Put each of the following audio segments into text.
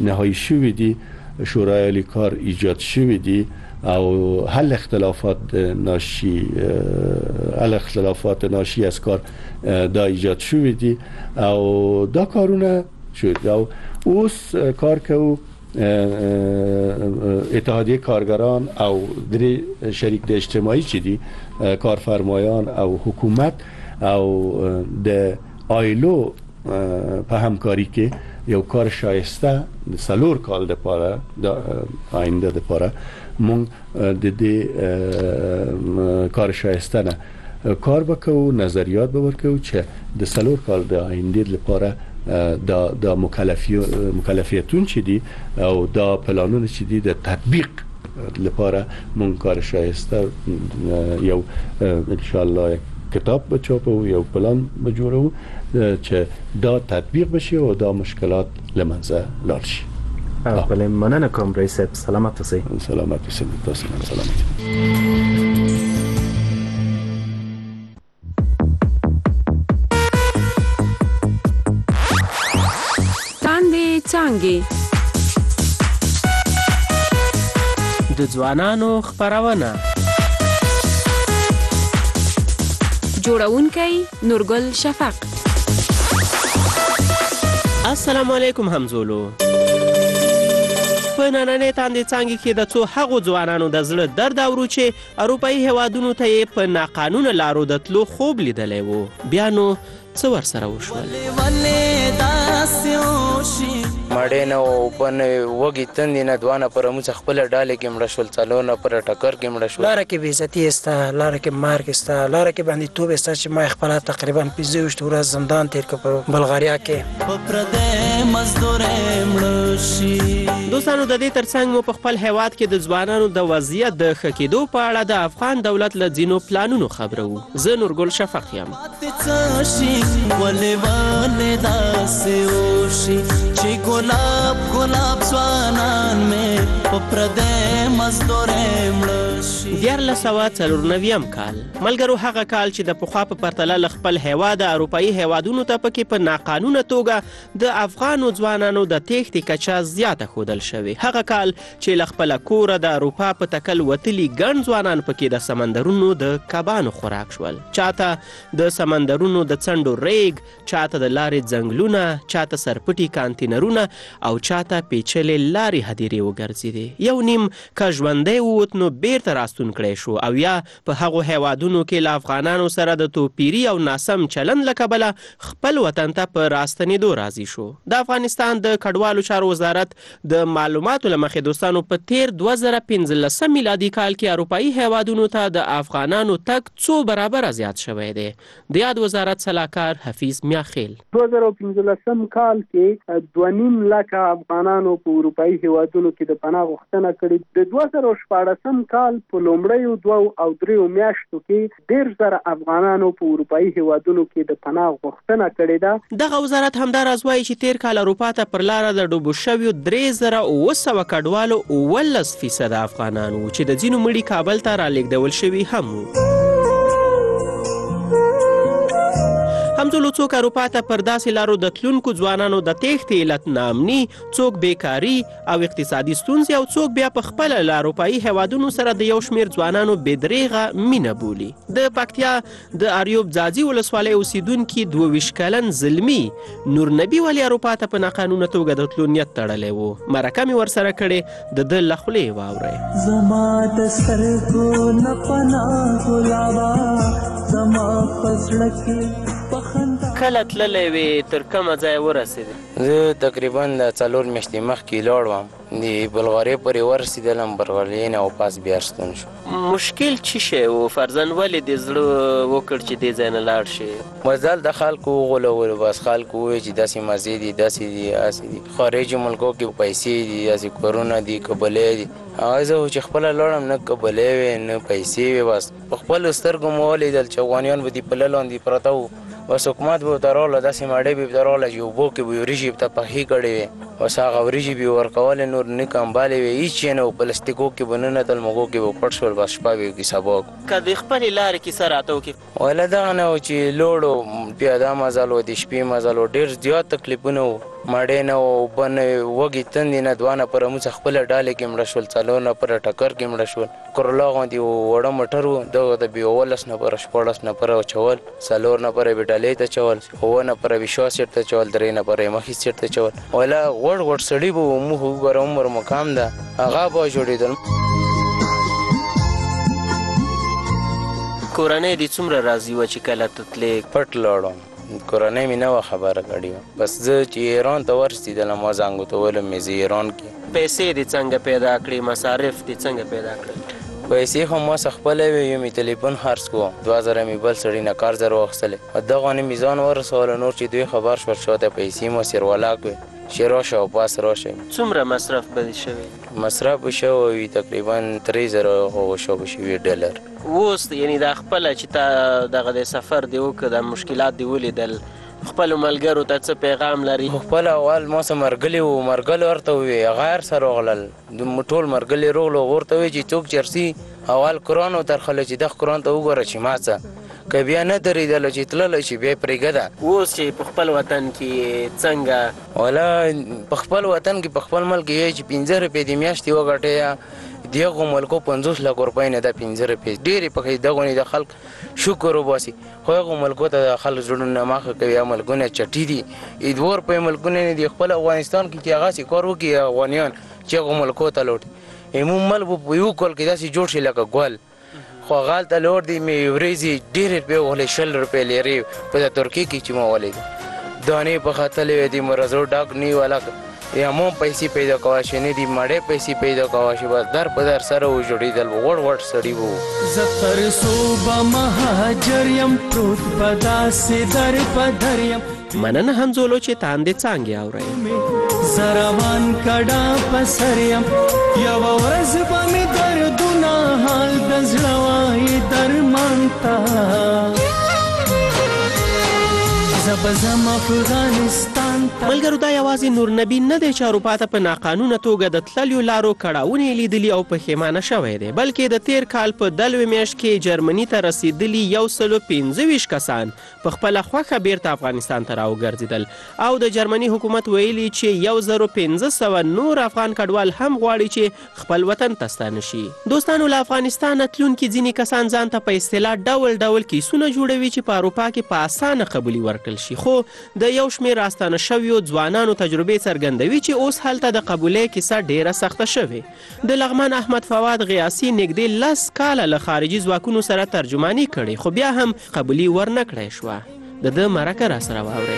نهایی شوی دی، شورای عالی کار ایجاد شوی دی او حل اختلافات ناشی از کار دا ایجاد شوی دی او دا کارونه شد او اوس کار که او اتحادیه کارگران او دری شریک د اجتماعی چی دی کارفرمایان او حکومت او د آیلو په همکاری کې یو کار شایسته د سلور کال د پاره د آینده د پاره مونږ د دې کار شایسته نه کار وکړو، نظریات به ورکړو چې د سلور کال د آینده لپاره د مکلفیتون چې دي او دا پلانونه چې دي د تطبیق لپاره مونږ کار شایسته یو ان شاء الله کتاب بچاپو یو پلان بجوړو چې دا تطبیق بشي او دا مشکلات لمنځه لاړ شي. بله مننه کوم رئیس صاحب، سلامت اوسئ. سلامت اوسئ. تاسو هم سلامت. تاندې څانګې د ځوانانو خپرونه، جوړونکی نورګل شفق. السلام علیکم همزولو. په نننۍ تاندې څانګې کې د څو هغو ځوانانو د زړه درد اورو چې اروپایي هیوادونو ته یې په ناقانونه لارو د تلو خوب لیدلی و. بیا نو څه ورسره وشول؟ مړې نه اوبه نه وږي تندې نه دوه نفره موږ خپله ډالې کې مړه شول، څلور نفره ټکر کې مړه شول. لاره کې بېعزتي سته، لاره کې مرګ سته، لاره کې بندیتوب سته چې ما خپله تقریبا 25 ورځ زندان تېر کړ په بلغاریا کې. دوستانو د دې ترڅنګ مو په خپل هیواد کې د ځوانانو د وضعیت د ښه کېدو په اړه د افغان دولت له ځینو پلانونو خبرو. زه نورګل شفق یم. گلاب گلاب ځوانان مې په پردې مزدورې مړه شي. 1494 کال ملګرو هغه کال چې د پخوا په پرتله له خپل هیواد اروپایي هیوادونو ته پکې په ناقانونه توګه د افغانو ځوانانو د تېښتې کچه زیاته ښودل شوې. هغه کال چې له خپله کوره د اروپا په تکل وتلي ګڼ ځوانان پکې د سمندرونو د کبانو خوراک شول. چاته د سمندرونو د څنډو ریګ، چاته د لارې ځنګلونه، چاته سرپټي کانتینرونه او چاته پیچلې لارې هدیرې وګرځېدې. یو نیم که ژوندی ووت نو بیرته راستون کړی شو او یا په هغو هیوادونو کې له افغانانو سره د توپیري او ناسم چلند له کبله خپل وطن ته په راستنېدو راضي شو. د افغانستان د کډوالو چارو وزارت د معلوماتو له مخې دوستانو په تیر 2015 میلادي کال کې اروپایي هیوادونو ته د افغانانو تګ څو برابره زیات شوی دی. د یاد وزارت سلاکار حفیظ میاخیل 2015 کال کې 2.5 لکه افغانانو په اروپایي هیوادونو کې د پناه غوښتنه کړې. د 2014 کال په لومړیو 2 او 3 میاشتو کې 1.5 افغانانو په اروپایي هیوادونو کې د پناه غوښتنه کړې ده. دغه وزارت همداراز وایي چې تیر کال اروپا ته پر لاره د ډوبو شویو 3900 کډوالو 18% افغانانو چې د ځینو مړي کابل ته رالیږدول شوي هم وو. همزولو څوک اروپا ته پر داسې لارو د تلونکو ځوانانو د تېښتې علت ناامني، څوک بیکاري او اقتصادي ستونزې او څوک بیا په خپله له اروپایي هیوادونو سره د یو شمېر ځوانانو بېدریغه مینه بولي. د پکتیا د اریوب ځاځي ولسوالۍ اوسیدونکي 22 کلن زلمي نورنبي ولې اروپا ته په ناقانونه توګه د تلو نیت تړلی و. مرکه مې ورسره کړې، د ده له خولې واورئ. زما د سترګو نه پناه ګلابه زما په زړه کې کله تللی وې، تر کومه ځای ورسېدې؟ زه تقریبا د 4 میاشتې مخکې لاړ وم، د بلغارۍ پورې ورسېدلم، بلغارۍ نه واپس بیا ستون شو. مشکل چی شی و؟ فرضاً ولې دې زړه وکړ چې دې ځای نه لاړ شې؟ بس دلته خلکو وغولولو، بس خلکو ووایي چې داسې مزې دي، داسې دي، هسې دي. خارجي ملکو کې پیسې دي، داسې کورونه دي، کبلې دي. هغه زه چې خپله لاړم نه کبلې وې نه پیسې وې، بس په خپلو سترګو مو ولیدل چې افغانیان به دې پله لاندې پراته وو. بس حکومت به ورته راغله، داسې مړۍ به ورته راغله چې اوبو کې به یې وریجې ورته پخې کړې وې. اوس هغه وریجې به ورکولې نور نه کمبالې وې هېڅ یې نه و پلاستیکو کې به ننوتل مږو کې به پټ شول بس شپه به یې سبا کړو که د خپلې لارې کیسه راته وکړي ویله دغه نه و چې لوړ و پیاده مزل و د شپې مزل و ډېر زیات تکلیفونه و مړې نه و اوبه نه وې وږې تندې نه 2 نفره موږ خپله ډالې کې مړه شول 4 نفره ټکر کې مړه شول کرلا غوندې وړه موټر و دغه د بې 19 نفره 14 نفره چول 4 نفره یې ډالۍ ته چول 9 نفره یې شا سیټ ته چول 3 نفره یې مخې سیټ ته چول ویله غوړ سړي به و موږ وګوره عمر مقام ده هغه به جوړېدل کورنۍ دې څومره راضي وه چې کله ته تلې پټ لاړم کورنۍ مې نه وه خبره کړې وه بس زه چې ایران ته ورسېدلم ما زنګ ورته ویلم مې زه ایران کې پیسې دې څنګه پیدا کړې مصارف دې څنګه پیدا کړل پیسې خو ما څه خپله وې یو مې تلیفون خرڅ کړو 2000 مې بل سړي نه کار زر واخیستلې دغه نه مې ځان ورسوله نور چې دوی خبر شول شاته پیسې مو سیروالا کړې چې راشه او پاس راشه څومره مصرف به دې شوی مصرف به شوی وي تقریبا 3000 هغه شوی شوي ډالر اوس یعنی دا خپله چې تا دغه د سفر دی وکړه د مشکلات دی ولیدل خپلو ملګرو ته څه پیغام لري خپل اول ما سره مرګلي و مرګل ورته وي غیر سره غلل ټول مرګلي روغلو ورته وي چې څوک چرسي اول قرآن وترخله چې د قرآن ته وګوره چې ما څه که بیا نه درېدله چې تلله چې بیا پرېږده اوس چې په خپل وطن کې څنګه والا په خپل وطن کې په خپل ملک یې چې 15 روپۍ د میاشتې وګټې دغو ملکو 50 لک روپۍ نه د 15 روپۍ ډېرې پکې دغو نه د خلک شکر وباسي خو هغو ملکو ته د خلک زړونه ماخه کوي هغه ملکونه چټي دي 2 روپۍ ملکونه نه دي خپل افغانستان کې چې هغه کار وکړي افغانیان چې هغو ملکو ته لوټي عموم مل په یو کال کې داسې جوړ شي لکه ګل خو غالته لوړ دی مې ورېځې ډېرې روپۍ وغلې 60 روپۍ لرې په د ترکیې کې چې ما ولې دانې په ختلې وې دي مرزو ډاک نه ولا یا مو پیسې پیدا کوه شي نه دي مړې پیسې پیدا کوه شي بس در په در سره و جوړېدل وړ سړي وو زفر صوبه مهاجر یم پروت په داسې در په در یم مننه همزولو چې تاندې څانګې اورئ زروان کډا په سر یم یوه ورځ به مې دردونه حال د زړه وایي درمان ته ملګرو دا یوازې نور نبی نه دی چې اروپا ته په ناقانونه توګه د تللیو لارو کړاوونه لیدلي او پښیمانه شوی دی بلکې د تیر کال په 10 میاشت کې جرمني ته رسیدلي 125 کسان په خپله خوښه بیرته افغانستان ته راوګرځېدل او د جرمني حکومت ویلي چې 1500 نور افغان کډوال هم غواړي چې خپل وطن ته ستانه شي دوستانو له افغانستانه تلونکي ځینې کسان ځان ته په اصطلاح ډول کیسونه جوړوي چې په اروپا کې په اسانه قبولي ورکړل شي خو د یو شمېر راستانه شویو ځوانانو تجربې څرګندوي چې اوس هلته د قبولۍ کیسه ډیره سخته شوې د لغمان احمد فواد غیاسي نږدې 10 کاله له خارجي ځواکونو سره ترجماني کړې خو بیا هم قبولي ورنه کړی شوه د ده مرکه راسره واورئ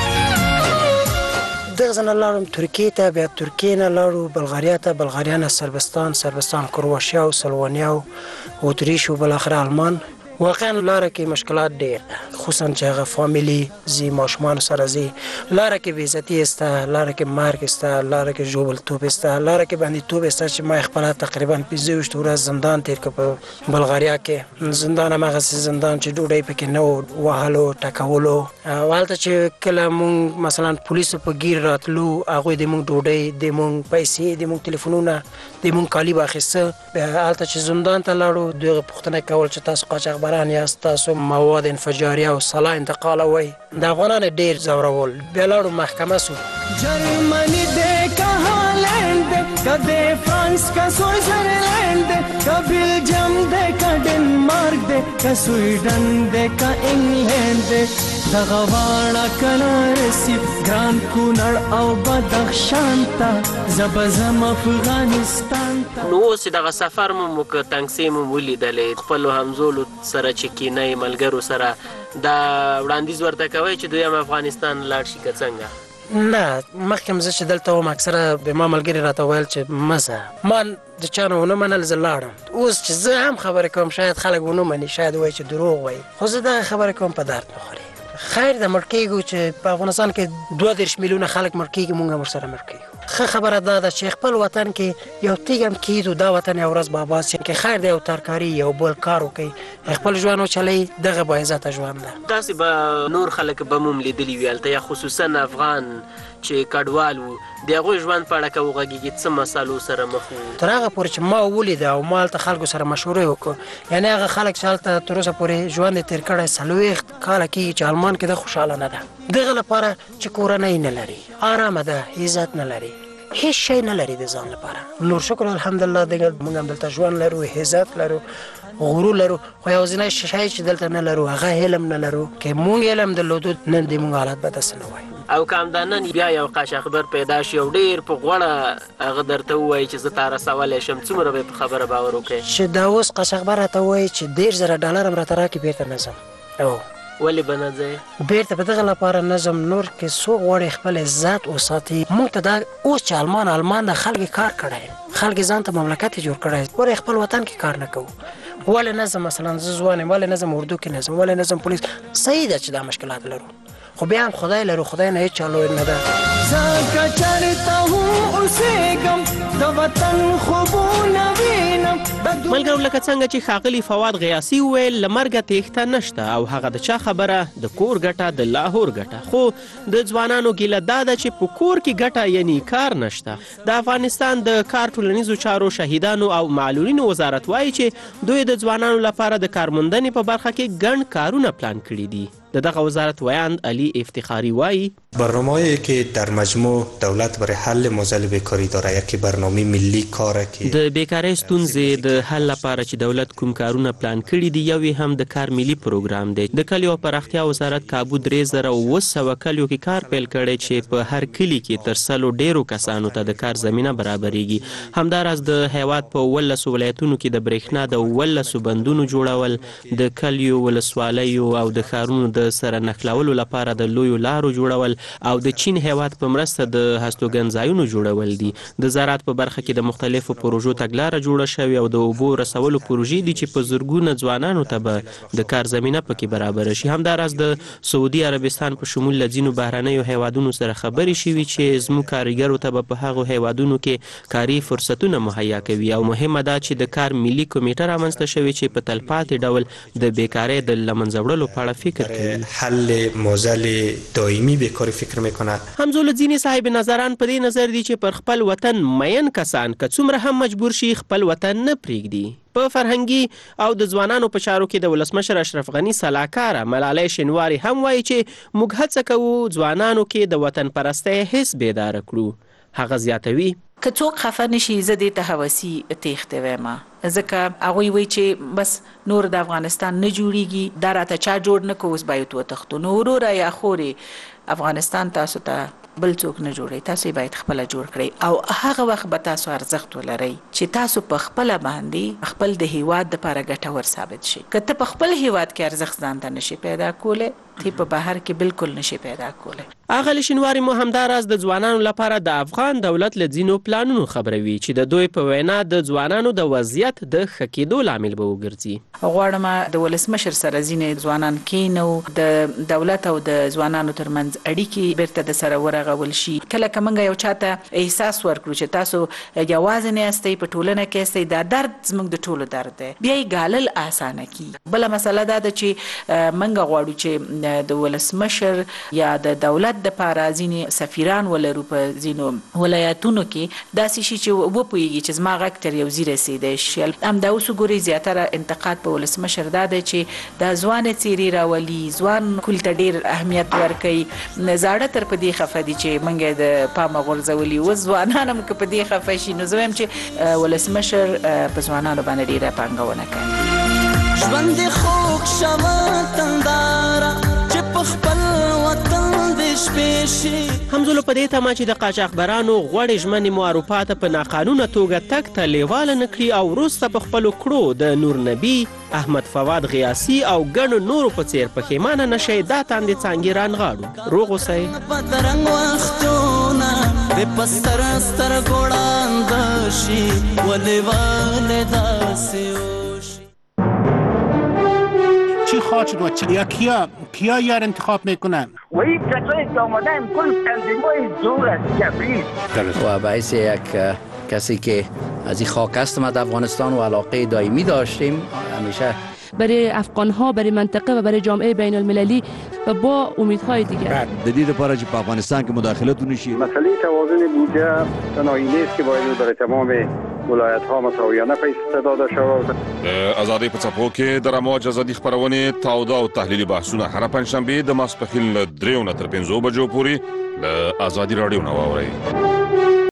دغه ځای نه لاړم ترکیې ته بیا ترکیې نه لاړو بلغاریا ته بلغاریا نه سربستان کرواشیا او سلوانیا او اتریش او بالاخره آلمان واقعا لاره کې مشکلات ډېر خصوصا چې هغه فامیلي زی ماشومانو سره زی لاره کې بېعزتي استه لاره کې مرګ استه لاره کې ژوبلتوب استه لاره کې بندیتوب استه چې ما خپله تقریبا 25 ورځ زندان تېر کړ په بلغاریا کې زندان هماغسې زندان چې ډوډۍ پکې نه و وهلو ټکولو هلته چې کله مونږ مثلا پولیسو په ګیر راتلو هغوی د مونږ ډوډۍ د مونږ پیسې د مونږ تلیفونونه د مونږ کالي به اخیسته بیا هلته چې زندان ته لاړو دوی هغې پوښتنه کول چې تاسو قاچاقبران یاست تاسو مواد انفجاریه او سلاح انتقالوئ د افغانانو ډېر ځورول بیا لاړو محکمه سو جرمنی دی که هالند دی که د فرانس که سویزرلند دی که بلجیم دی که ډنمارک دی که سویډن دی که انګلند دی دغه واړه کله رسي ګران کونړ او بدخشان ته زه به ځم افغانستان ته نو اوس دغه سفر مو وکړ تنګسې مو ولیدلې خپلو همزولو سره چې کینئ ملګرو سره دا وړاندیز ورته کوئ چې دوی هم افغانستان لاړ شي که څنګه نه مخکې زه چې دلته وم اکثره به ما ملګري راته ویل چې مزه ما د چا نه ونه منل زه لاړم اوس چې زه هم خبرې کوم شاید خلک ونه مني شاید وایي چې دروغ وایي خو زه دغه خبرې کوم په درد نه خوري خیر د مړ کېږو چې په افغانستان کې 32 میلیونه خلک مړ کېږي مونږ هم ورسره مړ کېږو ښه خبره دا ده چې خپل وطن کې یو تیږ هم کېږدو دا وطن یو ورځ به اباد شي که خیر د یو ترکاري یو بل کار وکړي خپل ژوند وچلوي دغه باعزته ژوند ده داسې به نور خلک به مو هم لیدلي وي هلته یا خصوصا افغان چې کډوال وو د هغوی ژوند په اړه که وغږېږي څه مسالو سره مخ وو؟ تر هغه پورې چې ما ولید او ما هلته خلکو سره مشورې وکړو، یعنې هغه خلک چې هلته تر اوسه پورې ژوند یې تېر کړی 40 کاله کېږي چې آلمان کې ده خوشحاله نه ده، دغه لپاره چې کورنۍ نه لري، آرامه ده، عزت نه لري، هیڅ شی نه لري د ځان لپاره. نور شکر الحمدلله دغه موږ هم دلته ژوند لرو، عزت لرو، غرور لرو، خو یوازینی شی چې دلته نه لرو هغه علم نه لرو. که موږ علم درلودو نن د موږ حالت به داسې نه وای. او که همدا نن بیا یو قاشقبر پیدا شي او ډېر په غوړه هغه درته ووایي چې زه تا رسولی شم، څومره به په خبره باور وکړې؟ چې دا اوس قاشقبر راته وایي چې $10,000 هم راته راکړي بېرته نه ځم. ولې به نه ځې؟ بیرته په دغه لپاره نه ځم. نور که څوک غواړي خپل عزت وساتي، موږ ته دا اوس چې آلمان د خلک کار کړی، خلک ځان ته مملکت یې جوړ کړی، ولې خپل وطن کې کار نه کوو؟ ولې نه ځم؟ مثلا زه ځوان یم، ولې نه ځم اردو کې نه ځم، ولې نه ځم پولیس؟ صحیح ده چې دا مشکلات لرو، خو بیا هم خدای لرو، خدای نه هیڅ چا لوی نه ده. زکه چرته هم اوسېږم د وطن خوبونه وینم. ملګرو لکه څنګه چې ښاغلي فواد غیاسي وویل له مرګه تېښته نشته او هغه د چا خبره د کور ګټه د لاهور ګټه، خو د ځوانانو ګیله دا ده چې په کور کې ګټه یعنی کار نشته. د افغانستان د کار ټولنیزو چارو شهیدانو او معلولینو وزارت وایي چې دوی د ځوانانو لپاره د کارموندنې په برخه کې ګڼ کارونه پلان کړي دي. د دغه وزارت ویاند علی افتخاری وایي برنامه‌ای که در مجموع دولت برای حل موضوع بیکاری داره، یکی برنامه ملی کاره که د بیکاری ستونزې د حل لپاره چې دولت کوم کارونه پلان کړي دي، یو یې هم د کار ملي پروګرام دی. د کلیو پراختیا وزارت کابو 3700 کلیو کې کار پیل کړی چې په هر کلي کې تر 100 ډیرو کسانو ته د کار زمینه برابرېږي. همداراز د هیواد په 18 ولایتونو کې د برېښنا د 18 بندونو جوړول، د کلیو ولسوالیو او د ښارونو د سره نښلولو لپاره د لویو لارو جوړول او د چین هیواد په مرسته د هستوګن ځایونو جوړول دي. د زراعت په برخه کې د مختلفو پروژو تګلاره جوړه شوې او د اوبو رسولو پروژې دي چې په زرګونه ځوانانو ته به د کار زمینه پکې برابره شي. همداراز د سعودي عربستان په شمول له ځینو بهرنیو هیوادونو سره خبرې شوي چې زموږ کارګرو ته به په هغو هیوادونو کې کاري فرصتونه مهیا کوي او مهمه ده چې د کار ملي کمیټه رامنځته شوې چې په تلپاتې ډول د بیکارۍ د له منځه وړلو په اړه فکر کوي. حل موزل دائمی بیکاری فکر میکنه. همزول ځینې صاحب نظران په دې نظر دي چې پر خپل وطن مین کسان که څومره هم مجبور شي خپل وطن نه پرېږدي. په فرهنګي او د ځوانانو په چارو کې د ولسمشر اشرف غني سلاکاره ملالۍ شینواري هم وایي چې موږ هڅه کوو ځوانانو کې د وطن پرستۍ حس بیداره کړو. هغه زیاتوي که څوک خفه نشي زه دې ته هوسي تېښتې وایم، ځکه هغوی وایي چې بس نور د افغانستان نه جوړیږي، دا راته چا جوړ نه کوو، اوس باید وتښتو. نو وروره یا خورې افغانستان تاسو ته بل څوک نه جوړوي، تاسو یې باید خپله جوړ کړئ او هغه وخت به تاسو ارزښت ولرئ چې تاسو په خپله باندې خپل د هیواد دپاره ګټور ثابت شي. که ته په خپل هیواد کې ارزښت ځان ته نشي پیدا کولی، ته په بهر کې بالکل نشي پیدا کولی. اغلی شینواري مو همداراز د ځوانانو لپاره د افغان دولت له ځینو پلانونو خبروي چې د دوی په وینا د ځوانانو د وضعیت د ښه کېدو لامل به وګرځي. غواړم د ولسمشر سره ځینې ځوانان کینو، د دولت او د ځوانانو ترمنځ اړیکې بیرته د سره ورغول شي. کله که موږ یو چاته احساس ورکړو چې تاسو یوازې نه یاستئ، په ټولنه کې یاستئ، دا درد زموږ د ټولو درد دی، بیا یې ګالل اسانه کیږي. بله مسله دا ده چې موږ غواړو چې د ولسمشر یا د دولت دپاره ځینې سفیران ولرو په ځینو ولایتونو کې، داسې شي چې وپوهېږي چې زما غږ تر یو ځای رسېدی شي. همدا اوس وګورئ زیاتره انتقاد په ولسمشر دا دی چې دا ځوانې څېرې راولي، ځوان کل ته ډېر اهمیت ورکوي. زاړه تر په دې خفه دي چې موږ یې د پامه غورځولي، اوس ځوانان هم که په دې خفه شي. نو زه وایم چې ولسمشر په ځوانانو باندې ډېره پانګونه کوي. ژوند دې خوږ شوه تنداره چې په خپل وطن دې شپې شي. همزولو په دې تمه چې د قاچاقبرانو غوړې ژمنې مو اروپا ته په ناقانونه توګه تګ ته لیواله نه کړي او وروسته په خپلو کړو د نور نبي، احمد فواد غیاسي او ګڼو نورو په څېر پښیمانه نشئ، دا تاندې څانګې رانغاړو. روغ اوسئ. بدرنګ وختونه دې په ستر سترګو ړانده شي، ولې داسې چی خواهد شد و کیا یار انتخاب میکنن؟ و این کسایی که آمدن کل تنظیم‌های زور است کبیر و باعث یک کسی که از این خاک هستم از افغانستان و علاقه دائمی داشتیم، همیشه برای افغان‌ها، برای منطقه و برای جامعه بین المللی و با امیدهای دیگر. د دې لپاره چې په افغانستان کې مداخلت ونشي. مسئله توازن بودجه تنهایی نیست که باید برای تمام ولایت‌ها مساویانه پیسې داده شود. ازادي په څپو کې د رموج ازادي خبرونه تاوده او تحلیلي بحثونه هر پنځشنبه د ماسپښین له 3 تر 5 بجو پورې د ازادي رادیو نو واوري.